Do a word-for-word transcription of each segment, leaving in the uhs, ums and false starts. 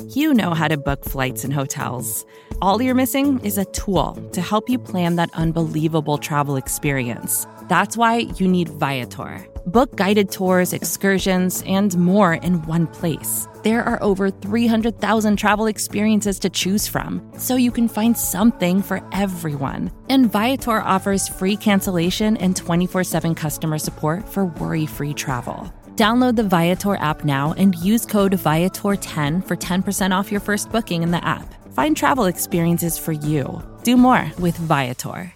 You know how to book flights and hotels. All you're missing is a tool to help you plan that unbelievable travel experience. That's why you need Viator. Book guided tours, excursions, and more in one place. There are over three hundred thousand travel experiences to choose from, so you can find something for everyone. And Viator offers free cancellation and twenty-four seven customer support for worry-free travel. Download the Viator app now and use code Viator ten for ten percent off your first booking in the app. Find travel experiences for you. Do more with Viator.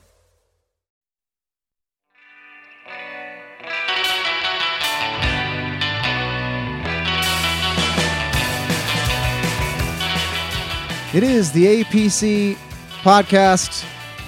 It is the A P C podcast,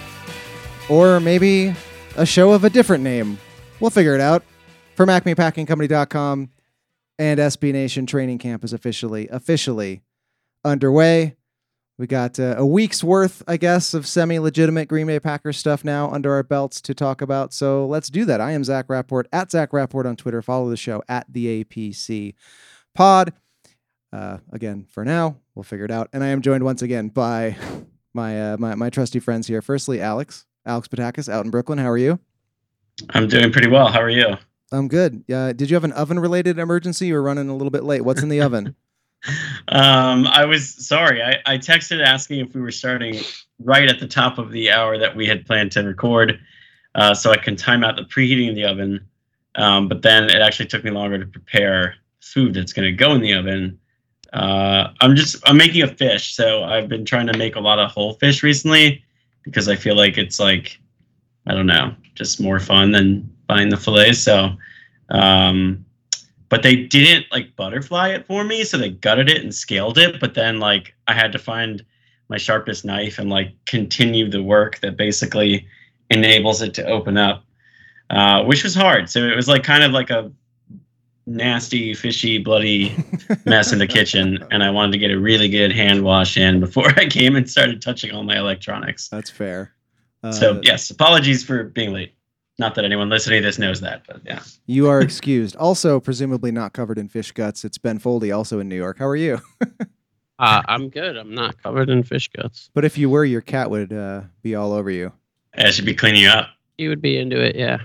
or maybe a show of a different name. We'll figure it out. From acme packing company dot com and S B Nation training camp is officially, officially underway. We got uh, a week's worth, I guess, of semi-legitimate Green Bay Packers stuff now under our belts to talk about. So let's do that. I am Zach Rapport, at Zach Rapport on Twitter. Follow the show at the A P C pod. Uh, again, for now, we'll figure it out. And I am joined once again by my uh, my, my trusty friends here. Firstly, Alex, Alex Patakis out in Brooklyn. How are you? I'm doing pretty well. How are you? I'm good. Uh, did you have an oven-related emergency? You were running a little bit late. What's in the oven? Um, I was sorry. I, I texted asking if we were starting right at the top of the hour that we had planned to record, uh, so I can time out the preheating of the oven. Um, but then it actually took me longer to prepare food that's going to go in the oven. Uh, I'm just I'm making a fish, so I've been trying to make a lot of whole fish recently because I feel like it's like I don't know, just more fun than buying the fillets. So, um, but they didn't like butterfly it for me, so they gutted it and scaled it. But then like I had to find my sharpest knife and like continue the work that basically enables it to open up, uh, which was hard. So it was like kind of like a nasty, fishy, bloody mess in the kitchen, and I wanted to get a really good hand wash in before I came and started touching all my electronics. That's fair. Uh, so yes, apologies for being late. Not that anyone listening to this knows that, but yeah. You are excused. Also, presumably not covered in fish guts. It's Ben Foldy, also in New York. How are you? uh, I'm good. I'm not covered in fish guts. But if you were, your cat would uh, be all over you. I should be cleaning you up. He would be into it, yeah.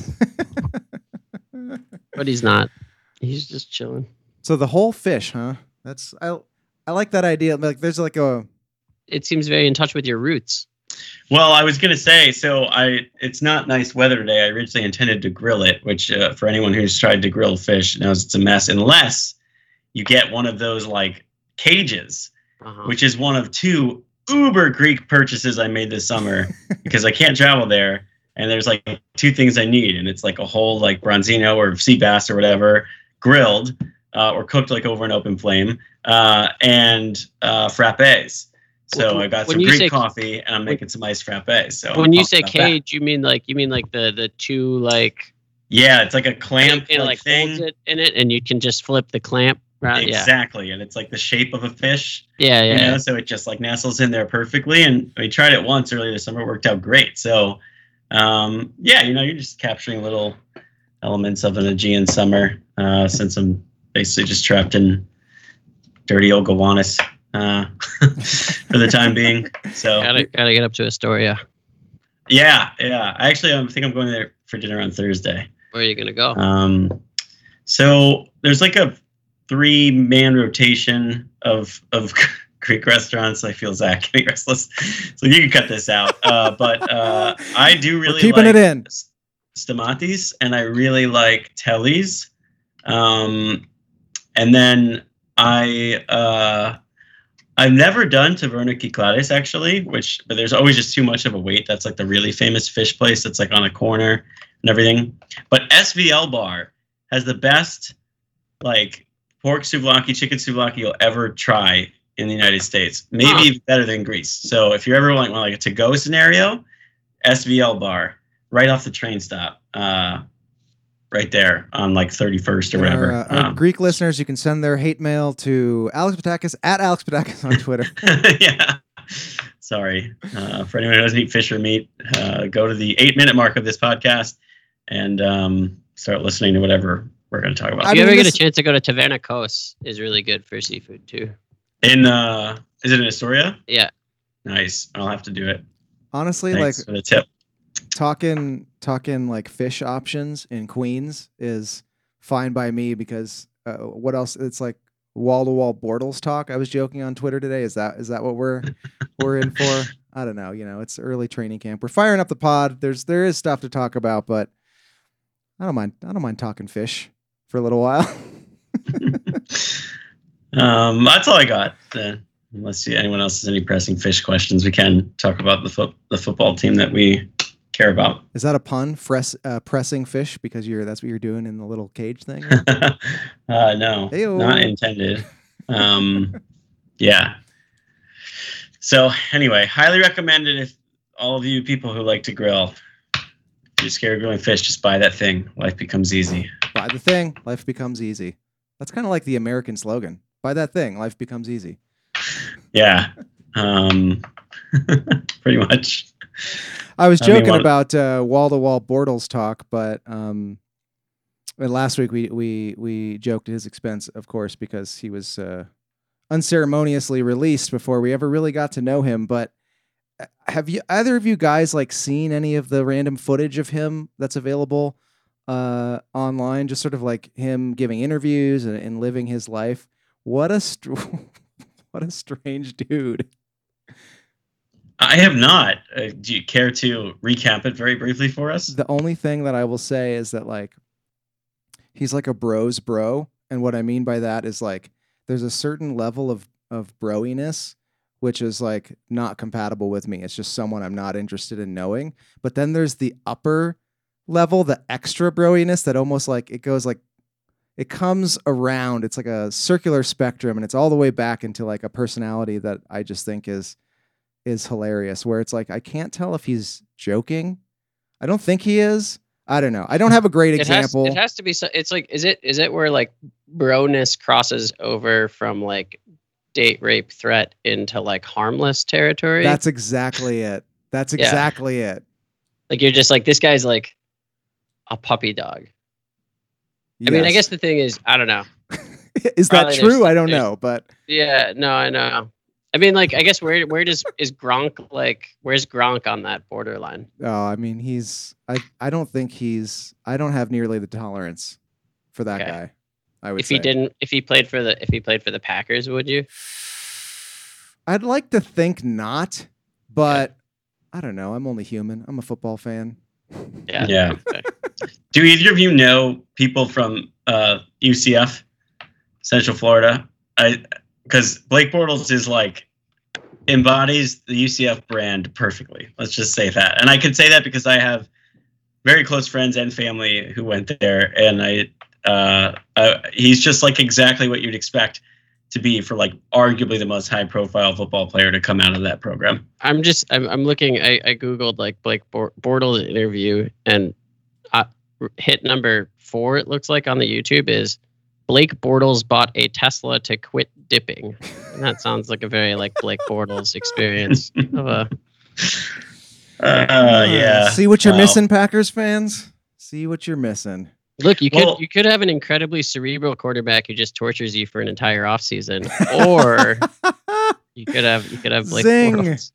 But he's not. He's just chilling. So the whole fish, huh? That's I. I like that idea. Like, there's like a. It seems very in touch with your roots. Well, I was gonna say, so I. It's not nice weather today. I originally intended to grill it, which uh, for anyone who's tried to grill fish knows it's a mess, unless you get one of those like cages, uh-huh. which is one of two uber Greek purchases I made this summer because I can't travel there, and there's like two things I need, and it's like a whole like bronzino or sea bass or whatever. Grilled uh, or cooked like over an open flame, uh, and uh, frappes. So when, I got some Greek say, coffee, and I'm making some iced frappes. So when you say cage, that. you mean like you mean like the the two like yeah, it's like a clamp and, and like, like thing holds it in it, and you can just flip the clamp. Right? Exactly, yeah. And it's like the shape of a fish. Yeah, yeah. You know, yeah. so it just like nestles in there perfectly. And we tried it once earlier this summer; it worked out great. So um, yeah, you know, you're just capturing little elements of an Aegean summer, uh, since I'm basically just trapped in dirty old Gowanus uh, for the time being. So gotta gotta get up to Astoria. Yeah, yeah. Actually, I think I'm going there for dinner on Thursday. Where are you gonna go? Um, so there's like a three man rotation of of Greek restaurants. I feel Zach getting restless, so you can cut this out. Uh, but uh, I do really We're keeping like it in. Stamatis, and I really like Telly's. Um, and then I, uh, I've never done Taverna Kyklades actually, which, but there's always just too much of a wait. That's like the really famous fish place that's like on a corner and everything. But S V L Bar has the best like pork souvlaki, chicken souvlaki you'll ever try in the United States. Maybe huh. even better than Greece. So if you're ever like, well, like a to-go scenario, S V L Bar. Right off the train stop, uh, right there on like thirty-first or whatever. Our, uh, our um, Greek listeners, you can send their hate mail to Alex Patakis at Alex Patakis on Twitter. Yeah. Sorry. Uh, for anyone who doesn't eat fish or meat, uh, go to the eight minute mark of this podcast and um, start listening to whatever we're going to talk about. If you ever get a chance to go to Taverna Kos, is really good for seafood too. In uh, is it in Astoria? Yeah. Nice. I'll have to do it. Honestly, Thanks like for the tip. talking talking like fish options in Queens is fine by me because uh, what else? It's like wall to wall Bortles talk. I was joking on Twitter today. Is that is that what we're we're in for? I don't know. You know, it's early training camp. We're firing up the pod. There's there is stuff to talk about, but I don't mind. I don't mind talking fish for a little while. um, that's all I got. Uh, unless you, anyone else has any pressing fish questions, we can talk about the fo- the football team that we care about. Is that a pun? Fress, uh, pressing fish because you're that's what you're doing in the little cage thing. uh, no, Heyo. not intended. Um, yeah. So anyway, highly recommended if all of you people who like to grill, if you're scared of grilling fish, just buy that thing. Life becomes easy. Buy the thing, life becomes easy. That's kind of like the American slogan. Buy that thing, life becomes easy. Yeah. Um, pretty much. I was I mean, joking one- about uh, wall-to-wall Bortles talk, but um, and last week we we we joked at his expense, of course, because he was uh, unceremoniously released before we ever really got to know him. But have you either of you guys like seen any of the random footage of him that's available uh, online? Just sort of like him giving interviews and, and living his life. What a str- what a strange dude. I have not. Uh, do you care to recap it very briefly for us? The only thing that I will say is that like he's like a bro's bro, and what I mean by that is like there's a certain level of of broiness which is like not compatible with me. It's just someone I'm not interested in knowing. But then there's the upper level, the extra broiness that almost like it goes like it comes around. It's like a circular spectrum, and it's all the way back into like a personality that I just think is is hilarious, where it's like I can't tell if he's joking. I don't think he is. I don't know. I don't have a great It has, example. it has to be. So, it's like, is it is it where like broness crosses over from like date rape threat into like harmless territory? That's exactly it. That's Yeah. exactly it. Like you're just like, this guy's like a puppy dog. I mean, I Yes. guess the thing is, I don't know. Is that probably true? there's- I don't there's- know, but Yeah, no, I know. I mean, like, I guess where where does is Gronk like? Where's Gronk on that borderline? oh, I mean, he's. I. I don't think he's. I don't have nearly the tolerance for that Okay. guy. I would If say. he didn't, if he played for the, if he played for the Packers, would you? I'd like to think not, but I don't know. I'm only human. I'm a football fan. Yeah. Yeah. Okay. Do either of you know people from uh, U C F, Central Florida? I because Blake Bortles is like embodies the U C F brand perfectly. Let's just say that, and I can say that because I have very close friends and family who went there, and I, uh, uh, he's just like exactly what you'd expect to be for like arguably the most high-profile football player to come out of that program. I'm just, I'm, I'm looking. I, I googled like Blake Bor- Bortles interview, and uh, hit number four. It looks like on the YouTube is Blake Bortles bought a Tesla to quit dipping. And that sounds like a very like Blake Bortles experience of a. Uh, yeah. See what you're Wow. missing, Packers fans. See what you're missing. Look, you could Well- you could have an incredibly cerebral quarterback who just tortures you for an entire offseason, or you could have you could have Blake Zing. Bortles.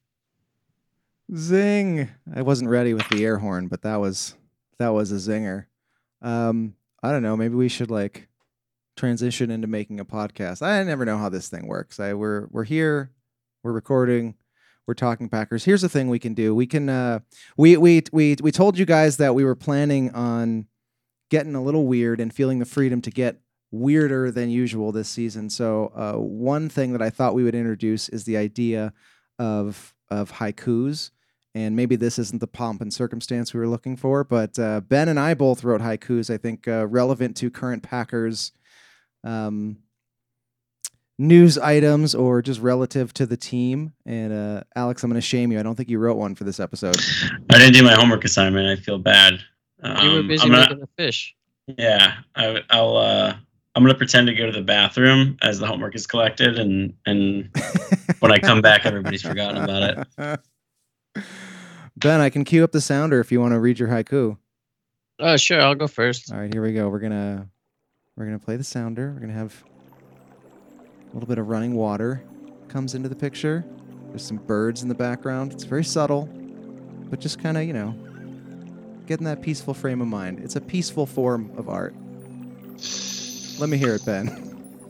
Zing! I wasn't ready with the air horn, but that was that was a zinger. Um, I don't know. Maybe we should like transition into making a podcast. I never know how this thing works. I we're we're here, we're recording, we're talking Packers. Here's the thing we can do. We can uh we we we we told you guys that we were planning on getting a little weird and feeling the freedom to get weirder than usual this season. So uh, one thing that I thought we would introduce is the idea of of haikus. And maybe this isn't the pomp and circumstance we were looking for, but uh, Ben and I both wrote haikus, I think, uh, relevant to current Packers um, news items or just relative to the team. And uh, Alex, I'm going to shame you. I don't think you wrote one for this episode. I didn't do my homework assignment. I feel bad. Um, You were busy I'm gonna, making the fish. Yeah, I, I'll. Uh, I'm gonna pretend to go to the bathroom as the homework is collected, and and when I come back, everybody's forgotten about it. Ben, I can cue up the sounder if you want to read your haiku. Oh, sure, I'll go first. All right, here we go. We're gonna we're gonna play the sounder. We're gonna have a little bit of running water. comes into the picture. There's some birds in the background. It's very subtle, but just kind of, you know, getting that peaceful frame of mind. It's a peaceful form of art. Let me hear it, Ben.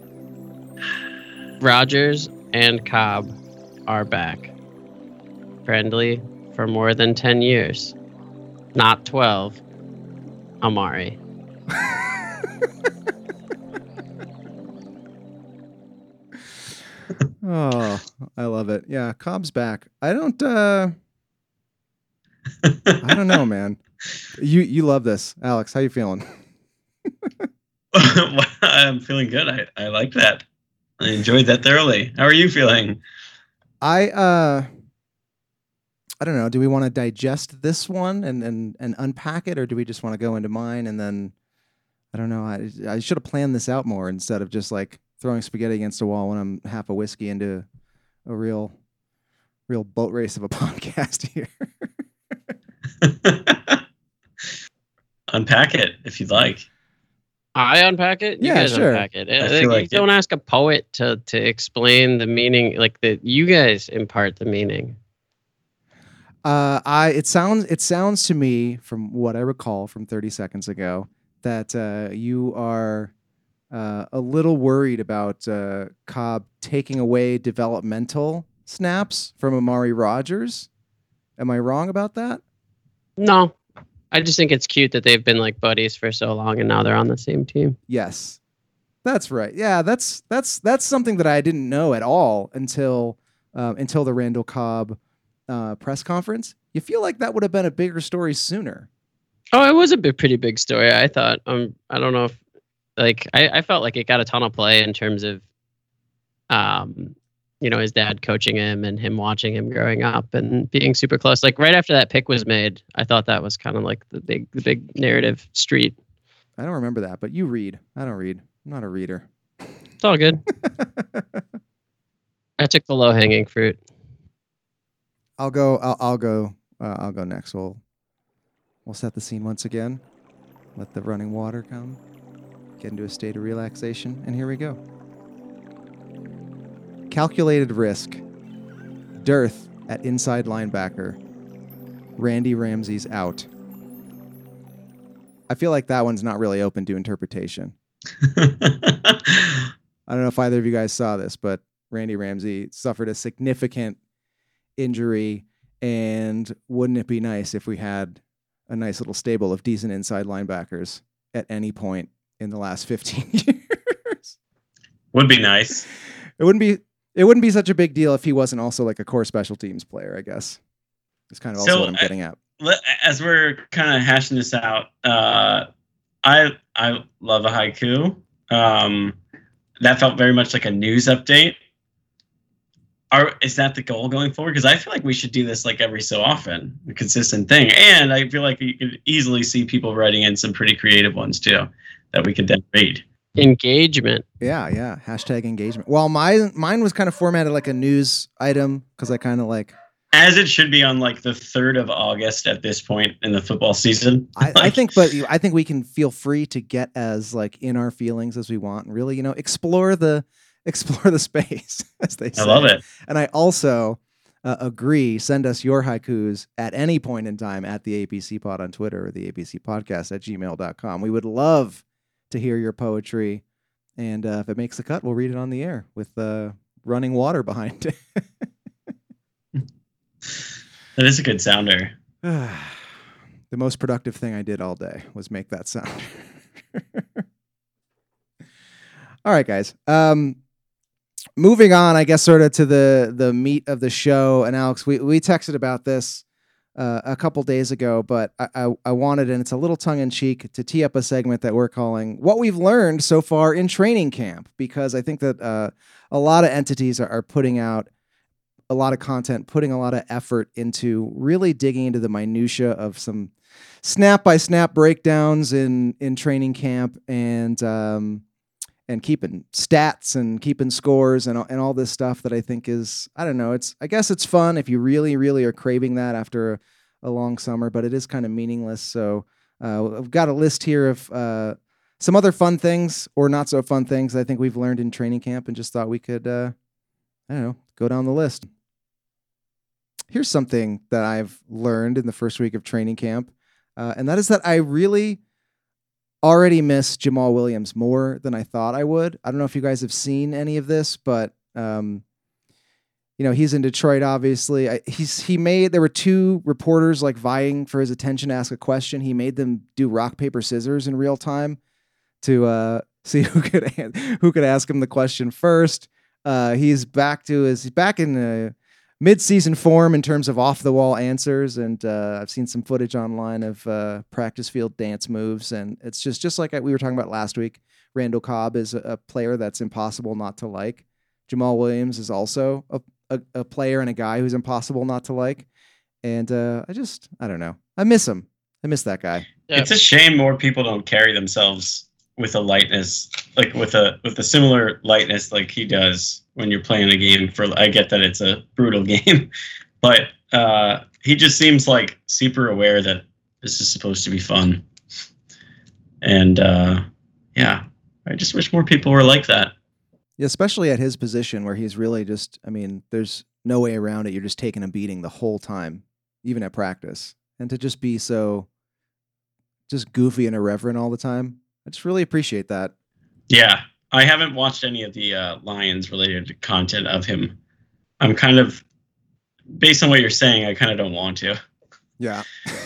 Rogers and Cobb are back. Friendly for more than ten years. Not twelve. Amari. Oh, I love it. Yeah, Cobb's back. I don't uh I don't know, man. You you love this. Alex, how you feeling? I'm feeling good. I, I like that. I enjoyed that thoroughly. How are you feeling? I uh I don't know. Do we want to digest this one and, and, and unpack it, or do we just want to go into mine and then I don't know. I I should have planned this out more instead of just like throwing spaghetti against a wall when I'm half a whiskey into a real real boat race of a podcast here. Unpack it if you'd like. I unpack it. You Yeah, guys sure. unpack it. I Uh, feel you like don't it. ask a poet to to explain the meaning. Like that, you guys impart the meaning. Uh, I it sounds it sounds to me from what I recall from thirty seconds ago that uh, you are uh, a little worried about uh, Cobb taking away developmental snaps from Amari Rogers. Am I wrong about that? No, I just think it's cute that they've been like buddies for so long, and now they're on the same team. Yes, that's right. Yeah, that's that's that's something that I didn't know at all until um, until the Randall Cobb uh, press conference. You feel like that would have been a bigger story sooner. Oh, it was a big, pretty big story. I thought. Um, I don't know if, like, I, I felt like it got a ton of play in terms of, um, you know, his dad coaching him and him watching him growing up and being super close. Like right after that pick was made, I thought that was kind of like the big, the big narrative street. I don't remember that, but you read. I don't read. I'm not a reader. It's all good. I took the low hanging fruit. I'll go. I'll, I'll go. Uh, I'll go next. We'll we'll set the scene once again. Let the running water come. Get into a state of relaxation, and here we go. Calculated risk. Dearth at inside linebacker. Randy Ramsey's out. I feel like that one's not really open to interpretation. I don't know if either of you guys saw this, but Randy Ramsey suffered a significant injury, and wouldn't it be nice if we had a nice little stable of decent inside linebackers at any point in the last fifteen years? Would be nice. It wouldn't be it wouldn't be such a big deal if he wasn't also like a core special teams player, I guess. It's kind of also So, what I'm getting at. Let- As we're kind of hashing this out, uh, I I love a haiku. Um, that felt very much like a news update. Are, is that the goal going forward? Because I feel like we should do this like every so often, a consistent thing. And I feel like you could easily see people writing in some pretty creative ones too that we could then read. Engagement. Yeah, yeah. Hashtag engagement. Well, my mine was kind of formatted like a news item because I kind of like As it should be on like the third of August at this point in the football season. I, I Like, think, but I think we can feel free to get as like in our feelings as we want, and really, you know, explore the explore the space, as they say. I love it. And I also uh, agree. Send us your haikus at any point in time at the A P C Pod on Twitter or the A P C Podcast at gmail dot com. We would love to hear your poetry, and uh, if it makes the cut, we'll read it on the air with uh, running water behind it. That is a good sounder. The most productive thing I did all day was make that sound. All right, guys. Um, moving on, I guess, sort of to the the meat of the show. And Alex, we, we texted about this uh, a couple days ago, but I, I, I wanted, and it's a little tongue in cheek, to tee up a segment that we're calling "What We've Learned So Far in Training Camp," because I think that uh, a lot of entities are, are putting out a lot of content, putting a lot of effort into really digging into the minutia of some snap by snap breakdowns in in training camp, and um, and keeping stats and keeping scores and and all this stuff that I think is, I don't know, it's, I guess it's fun if you really really are craving that after a, a long summer, but it is kind of meaningless. So uh, I've got a list here of uh, some other fun things or not so fun things I think we've learned in training camp, and just thought we could uh, I don't know, go down the list. Here's something that I've learned in the first week of training camp, uh, and that is that I really already miss Jamal Williams more than I thought I would. I don't know if you guys have seen any of this, but um, you know, he's in Detroit, obviously. I, he's he made there were two reporters like vying for his attention to ask a question. He made them do rock paper scissors in real time to uh, see who could who could ask him the question first. Uh, he's back to his he's back in uh, mid-season form in terms of off-the-wall answers, and uh, I've seen some footage online of uh, practice field dance moves, and it's just just like we were talking about last week. Randall Cobb is a, a player that's impossible not to like. Jamal Williams is also a, a, a player and a guy who's impossible not to like, and uh, I just I don't know. I miss him. I miss that guy. Yeah. It's a shame more people don't carry themselves with a lightness, like with a with a similar lightness like he does when you're playing a game. For I get that it's a brutal game, but uh, he just seems like super aware that this is supposed to be fun. And uh, yeah, I just wish more people were like that. Yeah, especially at his position where he's really just, I mean, there's no way around it. You're just taking a beating the whole time, even at practice. And to just be so just goofy and irreverent all the time. I just really appreciate that. Yeah, I haven't watched any of the uh, Lions related content of him. I'm kind of, based on what you're saying, I kind of don't want to. Yeah.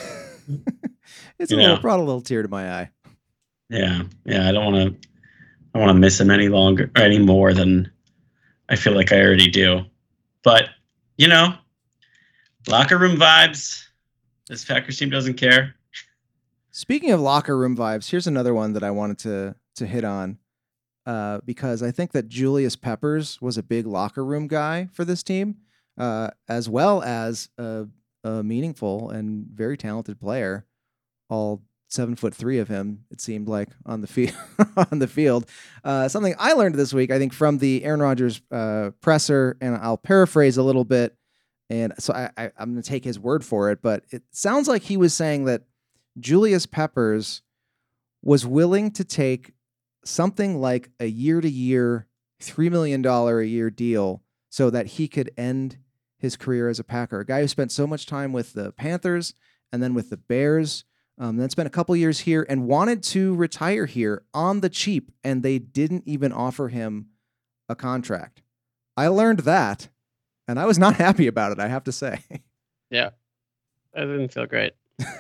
It's you a know. little, brought a little tear to my eye. Yeah, yeah, I don't want to, I want to miss him any longer, or any more than I feel like I already do. But, you know, locker room vibes. This Packers team doesn't care. Speaking of locker room vibes, here's another one that I wanted to to hit on uh, because I think that Julius Peppers was a big locker room guy for this team, uh, as well as a, a meaningful and very talented player. All seven foot three of him, it seemed like on the field. on the field, uh, something I learned this week, I think, from the Aaron Rodgers uh, presser, and I'll paraphrase a little bit, and so I, I, I'm going to take his word for it. But it sounds like he was saying that Julius Peppers was willing to take something like a year-to-year, three million dollars a year deal so that he could end his career as a Packer. A guy who spent so much time with the Panthers and then with the Bears, um, then spent a couple years here and wanted to retire here on the cheap, and they didn't even offer him a contract. I learned that, and I was not happy about it, I have to say. Yeah, that didn't feel great.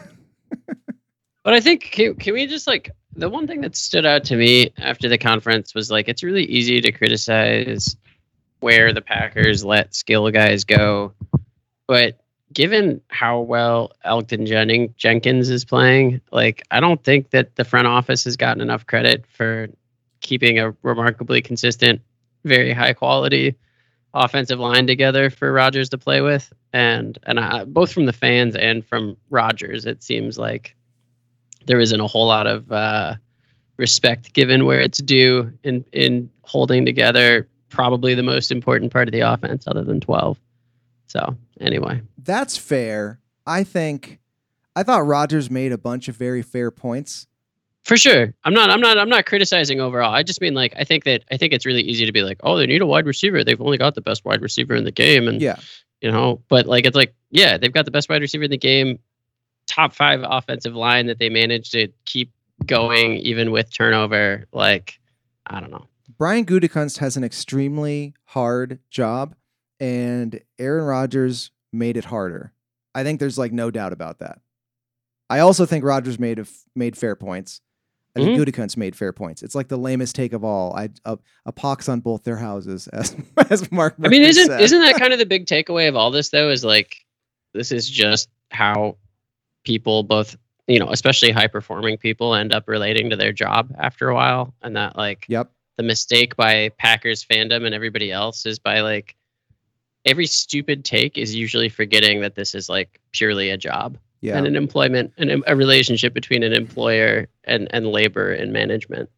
But I think, can, can we just like, the one thing that stood out to me after the conference was like, it's really easy to criticize where the Packers let skill guys go. But given how well Elgton Jennings, Jenkins is playing, like, I don't think that the front office has gotten enough credit for keeping a remarkably consistent, very high quality offensive line together for Rodgers to play with. And, and I, both from the fans and from Rodgers, it seems like there isn't a whole lot of uh, respect given where it's due in, in holding together probably the most important part of the offense other than twelve. So anyway, that's fair. I think I thought Rodgers made a bunch of very fair points. For sure. I'm not I'm not I'm not criticizing overall. I just mean like I think that I think it's really easy to be like, "Oh, they need a wide receiver. They've only got the best wide receiver in the game." And yeah. You know, but like it's like, yeah, they've got the best wide receiver in the game. Top five offensive line that they managed to keep going even with turnover. Like, I don't know. Brian Gutekunst has an extremely hard job, and Aaron Rodgers made it harder. I think there's like no doubt about that. I also think Rodgers made a, made fair points. I think mm-hmm. Gutekunst made fair points. It's like the lamest take of all. I a, a pox on both their houses, as as Mark. I mean, isn't said. isn't that kind of the big takeaway of all this though? Is like this is just how people, both, you know, especially high performing people, end up relating to their job after a while. And that like, yep. the mistake by Packers fandom and everybody else is by like every stupid take is usually forgetting that this is like purely a job yeah. and an employment and a relationship between an employer and, and labor and management.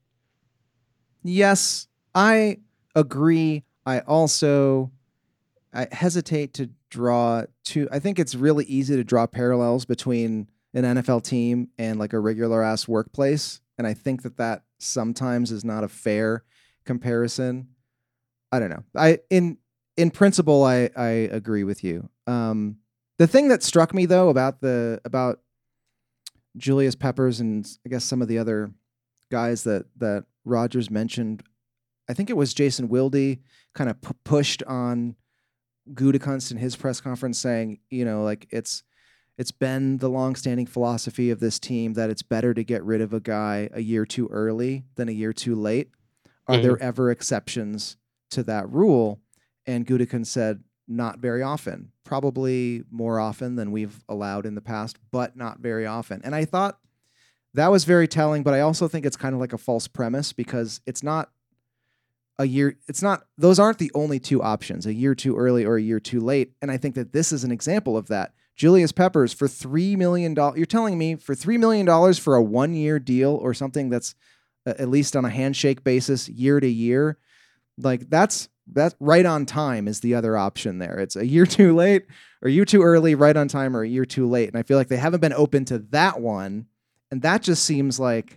Yes, I agree. I also, I hesitate to draw to, I think it's really easy to draw parallels between an N F L team and like a regular ass workplace. And I think that that sometimes is not a fair comparison. I don't know. I, in, in principle, I, I agree with you. Um, the thing that struck me though about the about Julius Peppers and I guess some of the other guys that that Rodgers mentioned, I think it was Jason Wilde kind of p- pushed on Gutekunst in his press conference, saying, you know, like it's it's been the longstanding philosophy of this team that it's better to get rid of a guy a year too early than a year too late. Are Mhm. there ever exceptions to that rule? And Gutekunst said, not very often. Probably more often than we've allowed in the past, but not very often. And I thought that was very telling, but I also think it's kind of like a false premise because it's not a year. It's not, those aren't the only two options, a year too early or a year too late. And I think that this is an example of that. Julius Peppers for three million dollars. You're telling me for three million dollars for a one year deal or something that's uh, at least on a handshake basis year to year. Like that's, That right on time is the other option there. It's a year too late or a year too early, right on time, or a year too late. And I feel like they haven't been open to that one. And that just seems like,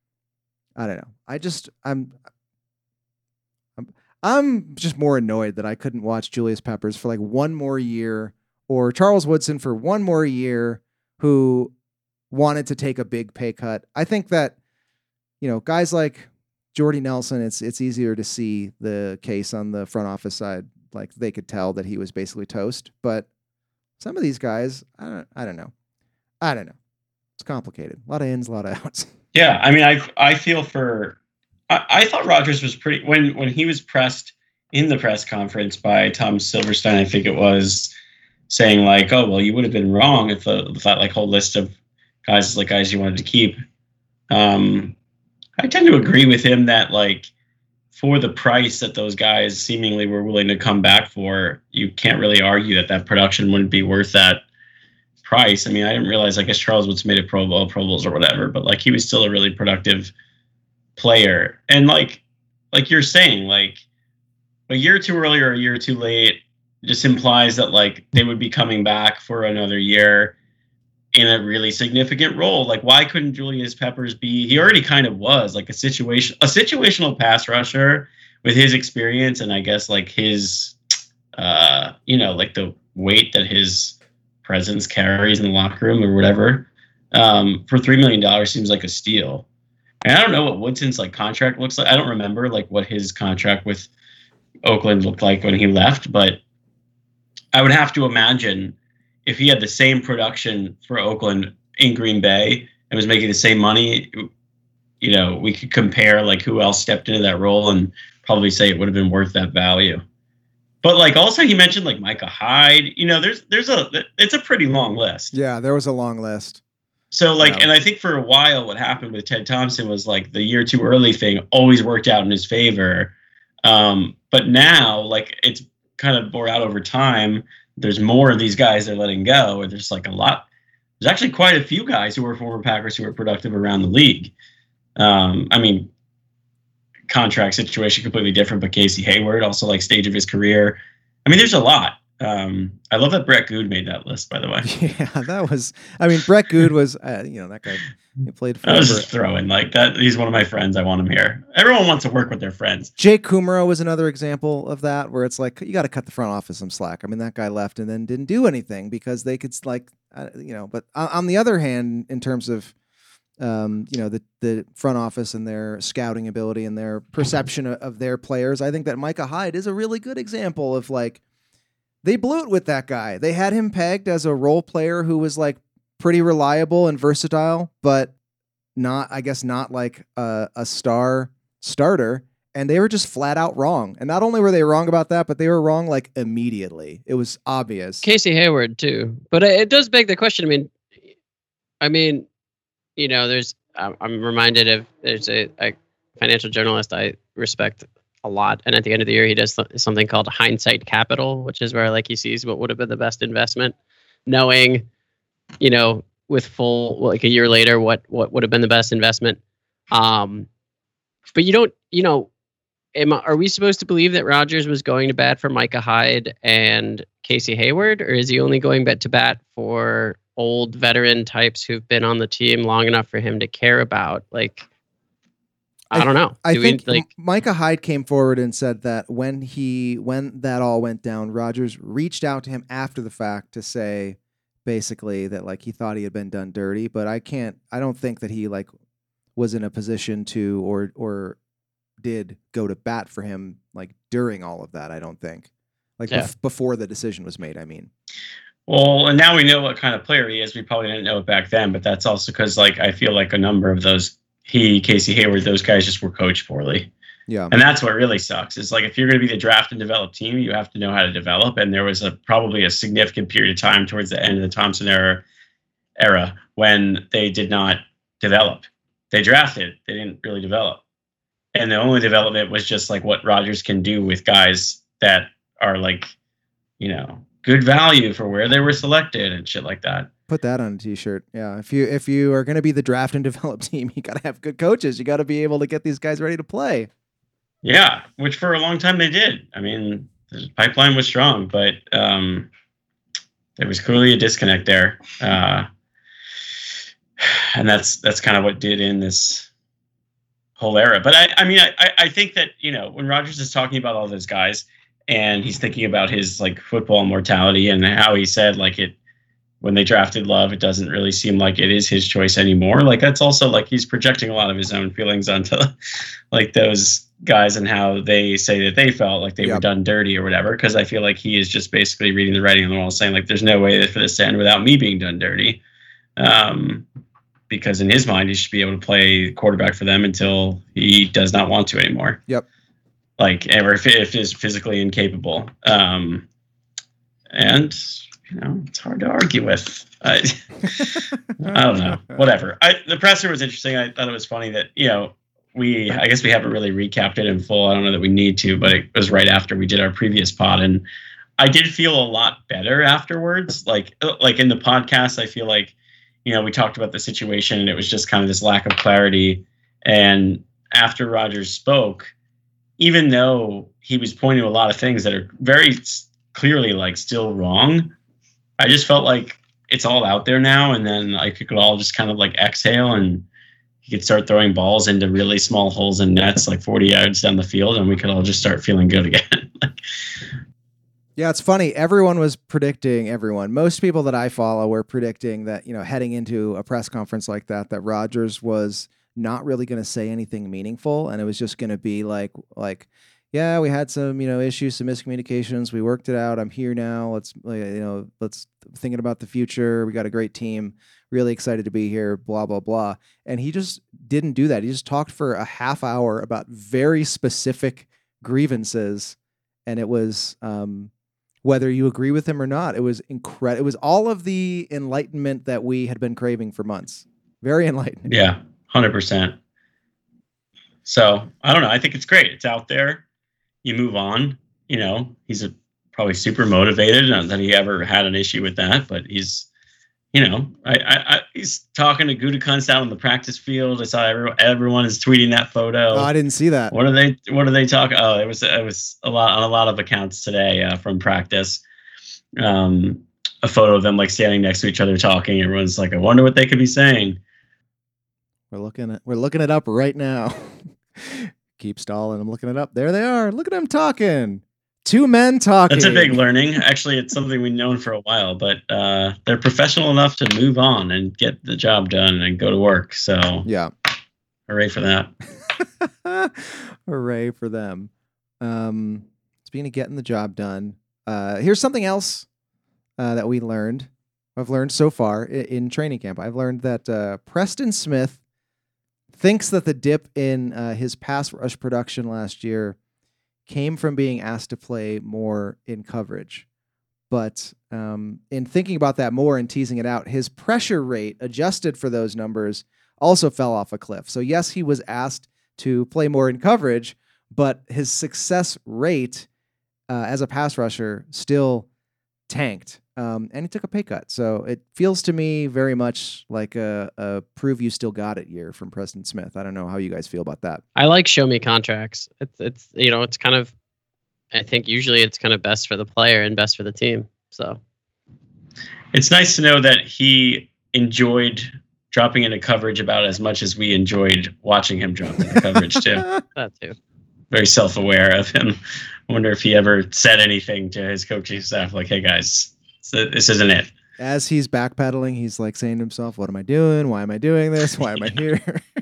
I don't know. I just, I'm, I'm, I'm just more annoyed that I couldn't watch Julius Peppers for like one more year or Charles Woodson for one more year who wanted to take a big pay cut. I think that, you know, guys like Jordy Nelson, it's it's easier to see the case on the front office side. Like they could tell that he was basically toast. But some of these guys, I don't I don't know. I don't know. It's complicated. A lot of ins, a lot of outs. Yeah, I mean, I I feel for. I, I thought Rodgers was pretty when when he was pressed in the press conference by Tom Silverstein. I think it was saying like, "Oh, well, you would have been wrong if, the, if that like whole list of guys like guys you wanted to keep." Um, I tend to agree with him that like for the price that those guys seemingly were willing to come back for, you can't really argue that that production wouldn't be worth that price. I mean, I didn't realize, I guess Charles Woods made a Pro Bowl, Pro Bowls or whatever, but like he was still a really productive player. And like, like you're saying, like a year too early or a year too late just implies that like they would be coming back for another year in a really significant role. Like, why couldn't Julius Peppers be, he already kind of was like a situation, a situational pass rusher with his experience. And I guess like his, uh, you know, like the weight that his presence carries in the locker room or whatever, um, for three million dollars seems like a steal. And I don't know what Woodson's like contract looks like. I don't remember like what his contract with Oakland looked like when he left, but I would have to imagine if he had the same production for Oakland in Green Bay and was making the same money, you know, we could compare like who else stepped into that role and probably say it would have been worth that value. But like also he mentioned like Micah Hyde, you know, there's there's a it's a pretty long list. Yeah, there was a long list. So like, yeah. And I think for a while what happened with Ted Thompson was like the year too early thing always worked out in his favor. Um, but now like it's kind of bore out over time. There's more of these guys they're letting go, or there's like a lot. There's actually quite a few guys who were former Packers who were productive around the league. Um, I mean, contract situation completely different, but Casey Hayward, also like stage of his career. I mean, there's a lot. Um, I love that Brett Good made that list, by the way. Yeah, that was, I mean, Brett Good was, uh, you know, that guy, he played for. I was just throwing like that. He's one of my friends. I want him here. Everyone wants to work with their friends. Jake Kumaro was another example of that, where it's like, you got to cut the front office some slack. I mean, that guy left and then didn't do anything because they could like, uh, you know, but on the other hand, in terms of, um, you know, the, the front office and their scouting ability and their perception of, of their players, I think that Micah Hyde is a really good example of like, they blew it with that guy. They had him pegged as a role player who was like pretty reliable and versatile, but not, I guess, not like a, a star starter. And they were just flat out wrong. And not only were they wrong about that, but they were wrong like immediately. It was obvious. Casey Hayward too, but it does beg the question. I mean, I mean, you know, there's. I'm reminded of there's a, a financial journalist I respect a lot, and at the end of the year, he does something called hindsight capital, which is where like he sees what would have been the best investment, knowing, you know, with full like a year later what what would have been the best investment. Um, but you don't, you know. Am, are we supposed to believe that Rodgers was going to bat for Micah Hyde and Casey Hayward, or is he only going bat to bat for old veteran types who've been on the team long enough for him to care about? Like, I, I don't know. I Do think we, like Micah Hyde came forward and said that when he when that all went down, Rodgers reached out to him after the fact to say basically that like he thought he had been done dirty, but I can't I don't think that he like was in a position to or or did go to bat for him like during all of that. I don't think like Yeah. bef- before the decision was made. I mean, Well, and now we know what kind of player he is. We probably didn't know it back then, but that's also because like I feel like a number of those he, Casey Hayward, those guys just were coached poorly. yeah, And that's what really sucks. Is like if you're going to be the draft and develop team, you have to know how to develop. And there was a probably a significant period of time towards the end of the Thompson era era when they did not develop. They drafted, they didn't really develop. And the only development was just like what Rodgers can do with guys that are like, you know, good value for where they were selected and shit like that. put that on a t-shirt. Yeah, if you if you are going to be the draft and develop team, you got to have good coaches. You got to be able to get these guys ready to play. Yeah, which for a long time they did. I mean, the pipeline was strong, but um, there was clearly a disconnect there, uh, and that's that's kind of what did in this whole era. But I, I mean, I, I think that you know when Rodgers is talking about all those guys, and he's thinking about his like football mortality and how he said like it when they drafted Love, it doesn't really seem like it is his choice anymore. Like that's also like he's projecting a lot of his own feelings onto like those guys and how they say that they felt like they Yep. were done dirty or whatever. Cause I feel like he is just basically reading the writing on the wall saying like, there's no way for this to end without me being done dirty. Um, because in his mind, he should be able to play quarterback for them until he does not want to anymore. Yep. Like, or if, if is physically incapable. Um, and, you know, it's hard to argue with. I, I don't know. Whatever. I, the presser was interesting. I thought it was funny that, you know, we, I guess we haven't really recapped it in full. I don't know that we need to, but it was right after we did our previous pod. And I did feel a lot better afterwards. Like, like in the podcast, I feel like, you know, we talked about the situation and it was just kind of this lack of clarity. And after Rodgers spoke, even though he was pointing to a lot of things that are very clearly like still wrong, I just felt like it's all out there now. And then like it could all just kind of like exhale and he could start throwing balls into really small holes in nets, like forty yards down the field. And we could all just start feeling good again. Like, Yeah, it's funny. Everyone was predicting, everyone, most people that I follow were predicting that, you know, heading into a press conference like that, that Rodgers was not really going to say anything meaningful. And it was just going to be like, like, yeah, we had some, you know, issues, some miscommunications. We worked it out. I'm here now. Let's, you know, let's thinking about the future. We got a great team. Really excited to be here, blah, blah, blah. And he just didn't do that. He just talked for a half hour about very specific grievances. And it was, um, whether you agree with him or not, it was incredible. It was all of the enlightenment that we had been craving for months. Very enlightening. yeah, one hundred percent. So I don't know. I think it's great. It's out there. You move on. You know, he's a, probably super motivated. Not that he ever had an issue with that, but he's, you know, I, I, I he's talking to Gutekunst out on the practice field. I saw everyone, everyone is tweeting that photo. Oh, I didn't see that. What are they? What are they talking? Oh, it was it was a lot on a lot of accounts today uh, from practice. Um, a photo of them like standing next to each other talking. Everyone's like, I wonder what they could be saying. We're looking at we're looking it up right now. Keep stalling. I'm looking it up. There they are. Look at them talking. Two men talking. That's a big learning. Actually, it's something we've known for a while, but uh, they're professional enough to move on and get the job done and go to work. So Yeah. hooray for that. Hooray for them. Um, speaking of getting the job done, uh, here's something else uh, that we learned. I've learned so far in, in training camp. I've learned that uh, Preston Smith thinks that the dip in uh, his pass rush production last year came from being asked to play more in coverage. But um, in thinking about that more and teasing it out, his pressure rate adjusted for those numbers also fell off a cliff. So yes, he was asked to play more in coverage, but his success rate uh, as a pass rusher still tanked. Um, and he took a pay cut. So it feels to me very much like a, a prove you still got it year from Preston Smith. I don't know how you guys feel about that. I like show me contracts. It's it's you know it's kind of, I think usually it's kind of best for the player and best for the team. So It's nice to know that he enjoyed dropping into coverage about as much as we enjoyed watching him drop into coverage too. That too. Very self-aware of him. I wonder if he ever said anything to his coaching staff like, "Hey guys, this isn't it." As he's backpedaling, he's like saying to himself, "What am I doing? Why am I doing this? Why am I here?"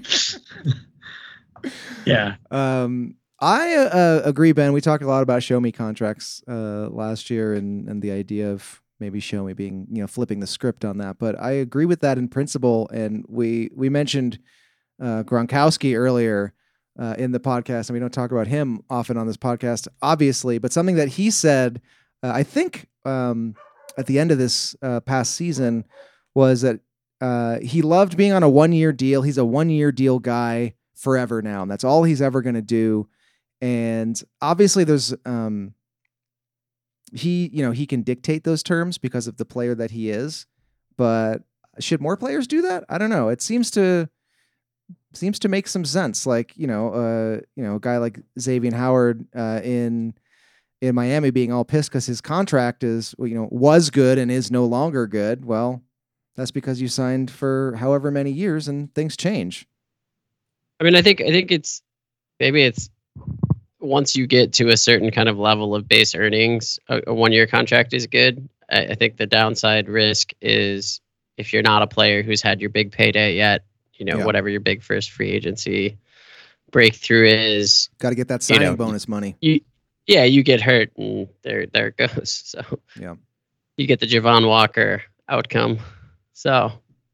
Yeah. Um, I uh, agree, Ben. We talked a lot about Show Me contracts uh, last year, and and the idea of maybe Show Me being, you know, flipping the script on that. But I agree with that in principle. And we we mentioned uh, Gronkowski earlier uh, in the podcast, and we don't talk about him often on this podcast, obviously. But something that he said, uh, I think, um, at the end of this uh, past season, was that uh, he loved being on a one year deal. He's a one year deal guy forever now, and that's all he's ever going to do. And obviously, there's um, he, you know, he can dictate those terms because of the player that he is. But should more players do that? I don't know. It seems to seems to make some sense. Like, you know, uh, you know, a guy like Xavier Howard uh, in in Miami being all pissed because his contract is, you know, was good and is no longer good. Well, that's because you signed for however many years and things change. I mean, I think I think it's maybe it's once you get to a certain kind of level of base earnings, a, a one-year contract is good. I, I think the downside risk is if you're not a player who's had your big payday yet, you know, Yeah. whatever your big first free agency breakthrough is, Got to get that signing You know, bonus money. you, yeah, you get hurt and there there it goes. So Yeah. you get the Javon Walker outcome. So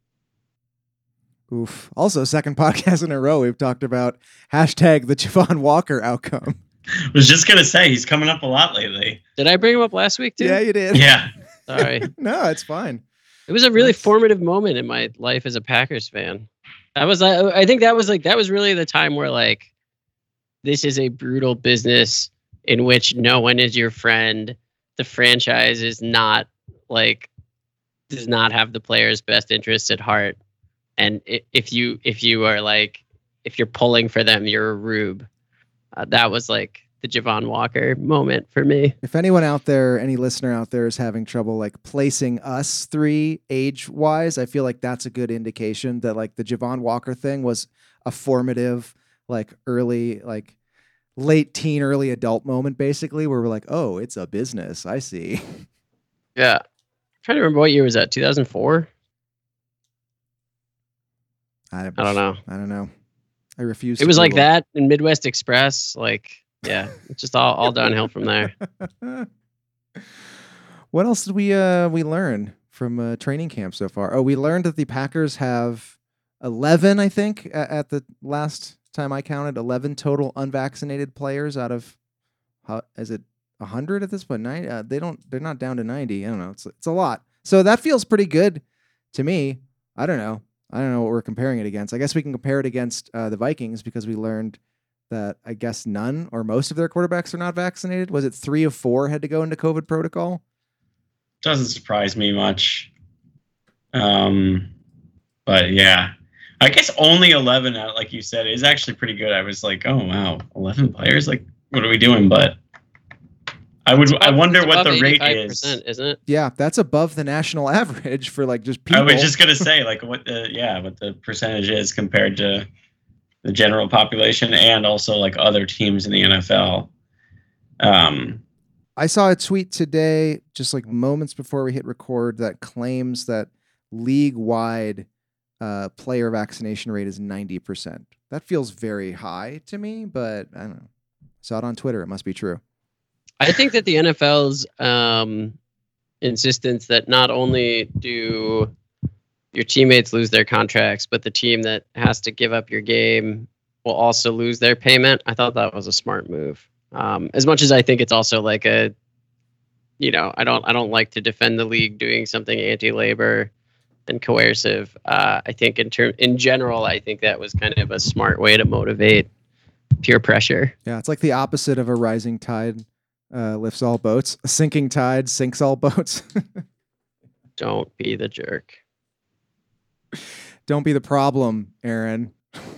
Oof. Also, second podcast in a row, we've talked about hashtag the Javon Walker outcome. I was just gonna say he's coming up a lot lately. did I bring him up last week too? Yeah, you did. Yeah. Sorry. No, it's fine. It was a really Nice. formative moment in my life as a Packers fan. I was like, I think that was like, that was really the time where like, this is a brutal business in which no one is your friend. The franchise is not like, does not have the player's best interests at heart. And i- if you, if you are like, if you're pulling for them, you're a rube. Uh, that was like the Javon Walker moment for me. If anyone out there, any listener out there is having trouble like placing us three age wise, I feel like that's a good indication that like the Javon Walker thing was a formative, like early, like late teen, early adult moment, basically, where we're like, oh, it's a business. I see. Yeah. I'm trying to remember what year was that? two thousand four? I, I don't know. I don't know. I refuse. It to was like Google. that in Midwest Express. Like, yeah, it's just all, all downhill from there. What else did we uh we learn from uh, training camp so far? Oh, we learned that the Packers have eleven, I think, at, at the last time I counted, eleven total unvaccinated players out of how is it a hundred at this point? Nine? Uh, they don't. They're not down to ninety. I don't know. It's it's a lot. So that feels pretty good to me. I don't know. I don't know what we're comparing it against. I guess we can compare it against uh, the Vikings because we learned that I guess none or most of their quarterbacks are not vaccinated. Was it three of four had to go into COVID protocol? Doesn't surprise me much. Um, but yeah, I guess only eleven out, like you said, is actually pretty good. I was like, oh wow, eleven players. Like, what are we doing? But I would, I wonder It's what above the rate eighty-five is. percent, isn't it? Yeah, that's above the national average for like just people. I was just gonna say, like, what the yeah, what the percentage is compared to the general population, and also like other teams in the N F L. Um, I saw a tweet today, just like moments before we hit record, that claims that league-wide uh, player vaccination rate is ninety percent. That feels very high to me, but I don't know. Saw it on Twitter. It must be true. I think that the N F L's um, insistence that not only do your teammates lose their contracts, but the team that has to give up your game will also lose their payment. I thought that was a smart move. Um, as much as I think it's also like a, you know, I don't, I don't like to defend the league doing something anti-labor and coercive. Uh, I think in term, in general, I think that was kind of a smart way to motivate peer pressure. Yeah, it's like the opposite of a rising tide uh, lifts all boats. A sinking tide sinks all boats. Don't be the jerk. Don't be the problem, Aaron.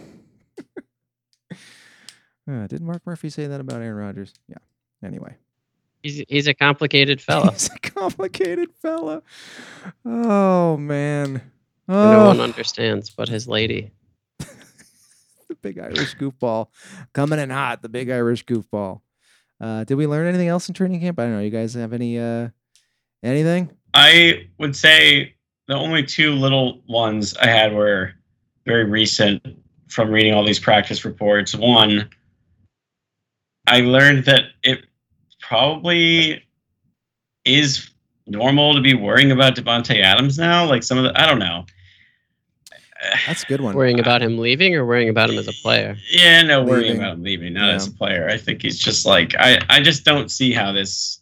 uh, didn't Mark Murphy say that about Aaron Rodgers? Yeah. Anyway. He's he's a complicated fella. He's a complicated fella. Oh, man. And no Oh, one understands but his lady. the big Irish goofball coming in hot. The big Irish goofball. Uh, did we learn anything else in training camp? I don't know. You guys have any uh, anything? I would say the only two little ones I had were very recent from reading all these practice reports. One, I learned that it probably is normal to be worrying about Davante Adams now. Like some of the, I don't know. That's a good one. Worrying about him leaving or worrying about him as a player? Yeah, no, worrying Leaving. about him leaving, not Yeah. as a player. I think he's just like, I, I just don't see how this,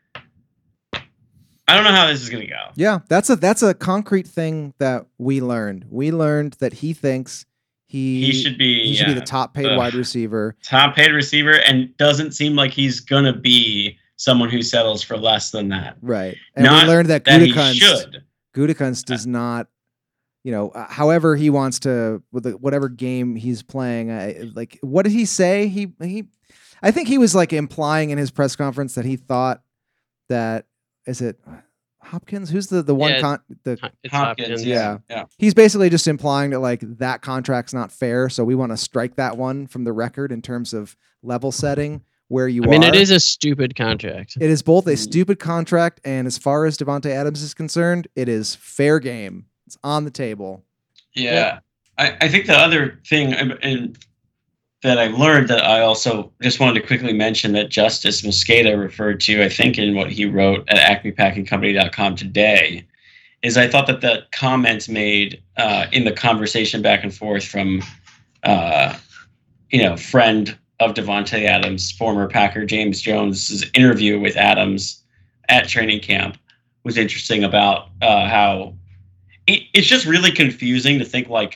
I don't know how this is going to go. Yeah, that's a that's a concrete thing that we learned. We learned that he thinks he He should be, he should be yeah, the top paid Ugh. wide receiver. top paid receiver, and doesn't seem like he's going to be someone who settles for less than that. Right. And Not we learned that That he Gutekunst should. Gutekunst does not, you know, uh, however he wants to with the, whatever game he's playing. I, like, what did he say? He he, I think he was like implying in his press conference that he thought that is it Hopkins? Who's the the one Yeah, con the It's Hopkins, Hopkins. yeah. yeah. he's basically just implying that like that contract's not fair, so we want to strike that one from the record in terms of level setting where you I mean, are. it is a stupid contract. It is both a Mm. stupid contract, and as far as Davante Adams is concerned, it is fair game. It's on the table. Yeah. I, I think the other thing um, and that I learned that I also just wanted to quickly mention that Justice Mosqueda referred to, I think, in what he wrote at acme packing company dot com today, is I thought that the comments made uh, in the conversation back and forth from, uh, you know, friend of Davante Adams, former Packer James Jones' interview with Adams at training camp was interesting about uh, how it, it's just really confusing to think like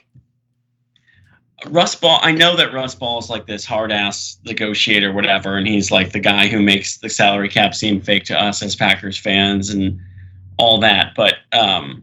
Russ Ball. I know that Russ Ball is like this hard ass negotiator, whatever, and he's like the guy who makes the salary cap seem fake to us as Packers fans and all that. But um,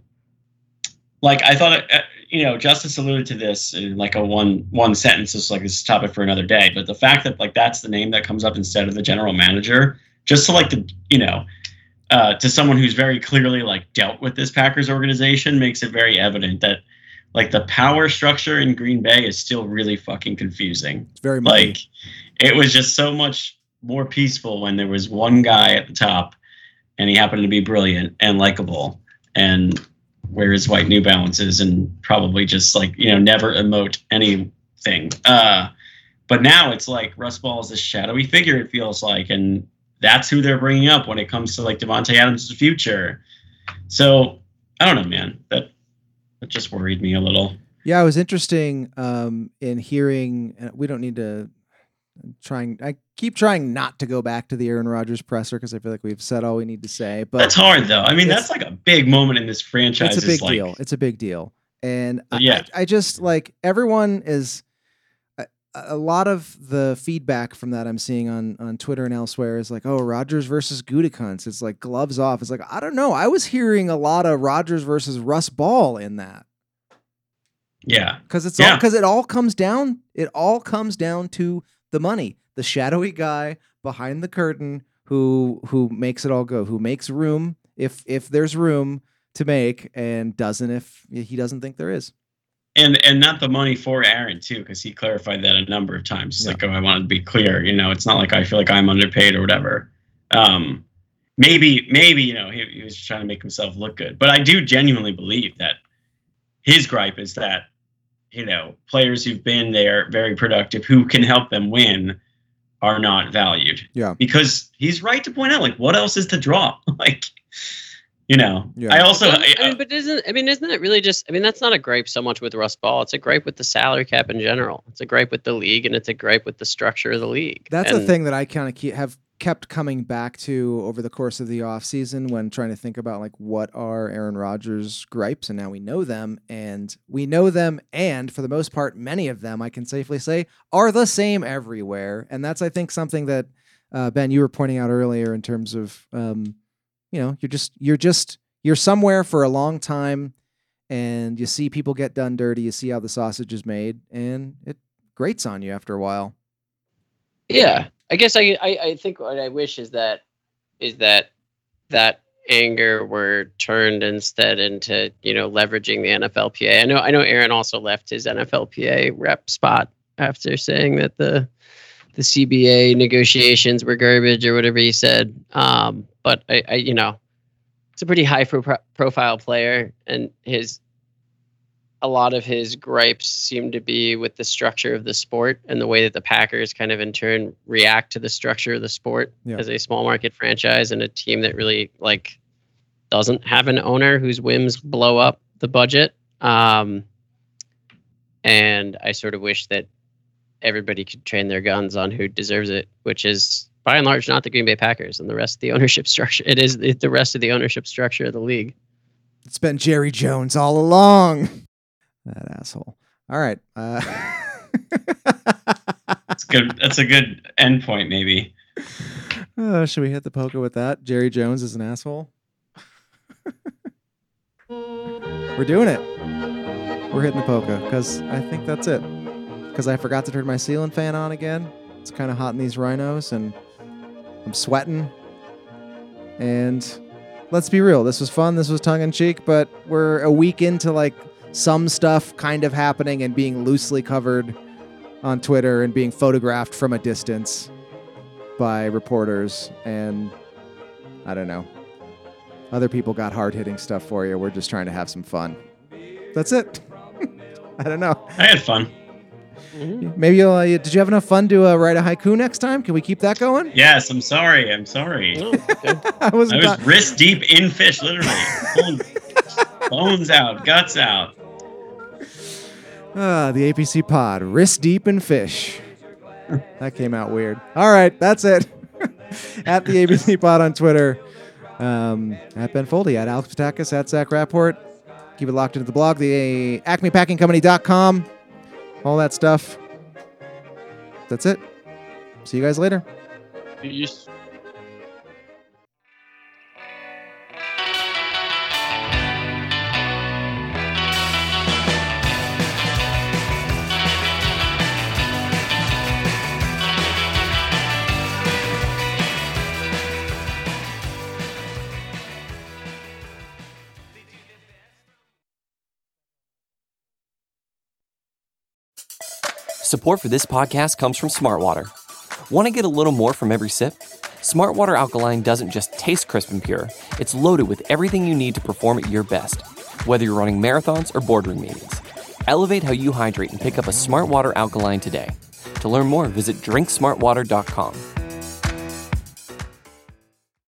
like I thought, uh, you know, Justice alluded to this in like a one one sentence. It's like this is a topic for another day. But the fact that like that's the name that comes up instead of the general manager, just to like the you know. Uh, to someone who's very clearly like dealt with this Packers organization, makes it very evident that like the power structure in Green Bay is still really fucking confusing. It's very muddy. Like it was just so much more peaceful when there was one guy at the top and he happened to be brilliant and likable and wears white New Balances and probably just like, you know, never emote anything. Uh, but now it's like Russ Ball is this shadowy figure, it feels like, and that's who they're bringing up when it comes to like Davante Adams' future. So I don't know, man. That that just worried me a little. Yeah, it was interesting um, in hearing. And we don't need to trying. I keep trying not to go back to the Aaron Rodgers presser because I feel like we've said all we need to say. But That's hard, though. I mean, it's- that's like a big moment in this franchise. it's a big like, deal. It's a big deal, and I, Yeah. I, I just like everyone is. A, a lot of the feedback from that I'm seeing on on Twitter and elsewhere is like, oh, Rodgers versus Gutekunst. It's like gloves off. It's like I don't know. I was hearing a lot of Rodgers versus Russ Ball in that. Yeah. Because it's all Yeah. because it all comes down it all comes down to the money. The shadowy guy behind the curtain who who makes it all go, who makes room if if there's room to make and doesn't if he doesn't think there is. And and not the money for Aaron too, because he clarified that a number of times. It's Yeah. Like, oh, I want to be clear. You know, it's not like I feel like I'm underpaid or whatever. Um, maybe maybe you know he, he was trying to make himself look good, but I do genuinely believe that his gripe is that you know players who've been there very productive, who can help them win, are not valued. Yeah. Because he's right to point out, like, what else is to draw? Like, you know, Yeah. I also I I, mean, but isn't I mean, isn't it really just? I mean, that's not a gripe so much with Russ Ball. It's a gripe with the salary cap in general. It's a gripe with the league, and it's a gripe with the structure of the league. That's and, a thing that I kind of keep, have kept coming back to over the course of the offseason when trying to think about like what are Aaron Rodgers' gripes, and now we know them, and we know them, and for the most part, many of them I can safely say are the same everywhere, and that's I think something that uh, Ben, you were pointing out earlier in terms of um, you know you're just you're just you're somewhere for a long time, and you see people get done dirty, you see how the sausage is made, and it grates on you after a while. Yeah, I guess I, I I think what I wish is that is that that anger were turned instead into, you know, leveraging the N F L P A. I know, I know Aaron also left his N F L P A rep spot after saying that the the C B A negotiations were garbage or whatever he said. Um, but I, I, you know, it's a pretty high pro- profile player, and his a lot of his gripes seem to be with the structure of the sport and the way that the Packers kind of in turn react to the structure of the sport yeah. as a small market franchise and a team that really like doesn't have an owner whose whims blow up the budget. Um, and I sort of wish that everybody could train their guns on who deserves it, which is by and large not the Green Bay Packers and the rest of the ownership structure. It is the rest of the ownership structure of the league. It's been Jerry Jones all along. That asshole. All right. Uh... That's good. That's a good endpoint, maybe. Uh, should we hit the poker with that? Jerry Jones is an asshole. We're doing it. We're hitting the poker because I think that's it. Because I forgot to turn my ceiling fan on again. It's kind of hot in these rhinos, and I'm sweating. And let's be real. This was fun. This was tongue in cheek, but we're a week into like some stuff kind of happening and being loosely covered on Twitter and being photographed from a distance by reporters. And I don't know. Other people got hard-hitting stuff for you. We're just trying to have some fun. That's it. I don't know. I had fun. Mm-hmm. Maybe you'll, uh, did you have enough fun to uh, write a haiku next time? Can we keep that going? Yes, I'm sorry. I'm sorry. Oh, okay. I was, I was not... wrist deep in fish, literally. Bones, bones out, guts out. Ah, the A P C pod, wrist deep in fish. That came out weird. All right, that's it. At the A B C pod on Twitter. Um, at Ben Foldy, at Alex Patakis, at Zach Rapport. Keep it locked into the blog, the acme packing company dot com. All that stuff. That's it. See you guys later. Peace. Support for this podcast comes from Smartwater. Want to get a little more from every sip? Smartwater Alkaline doesn't just taste crisp and pure. It's loaded with everything you need to perform at your best, whether you're running marathons or boardroom meetings. Elevate how you hydrate and pick up a Smartwater Alkaline today. To learn more, visit drink smart water dot com.